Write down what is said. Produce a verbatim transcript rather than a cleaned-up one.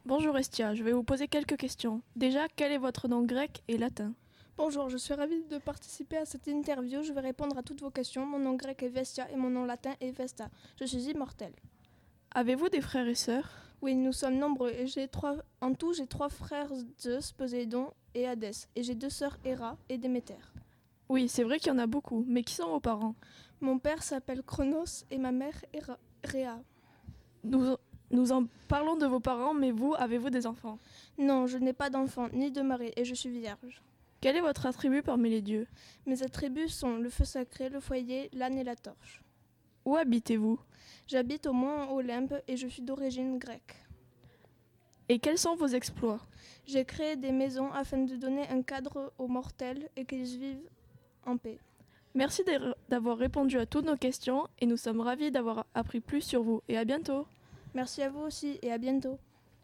Bonjour Estia, je vais vous poser quelques questions. Déjà, quel est votre nom grec et latin? Bonjour, je suis ravie de participer à cette interview. Je vais répondre à toutes vos questions. Mon nom grec est Vestia et mon nom latin est Vesta. Je suis immortelle. Avez-vous des frères et sœurs? Oui, nous sommes nombreux et j'ai trois... en tout j'ai trois frères Zeus, Poséidon et Hadès. Et j'ai deux sœurs Héra et Déméter. Oui, c'est vrai qu'il y en a beaucoup, mais qui sont vos parents? Mon père s'appelle Chronos et ma mère est Ra- Rhea. Nous, nous en parlons de vos parents, mais vous, avez-vous des enfants? Non, je n'ai pas d'enfant ni de mari et je suis vierge. Quel est votre attribut parmi les dieux? Mes attributs sont le feu sacré, le foyer, l'âne et la torche. Où habitez-vous? J'habite au mont Olympe et je suis d'origine grecque. Et quels sont vos exploits? J'ai créé des maisons afin de donner un cadre aux mortels et qu'ils vivent en paix. Merci d'avoir répondu à toutes nos questions et nous sommes ravis d'avoir appris plus sur vous. Et à bientôt! Merci à vous aussi et à bientôt.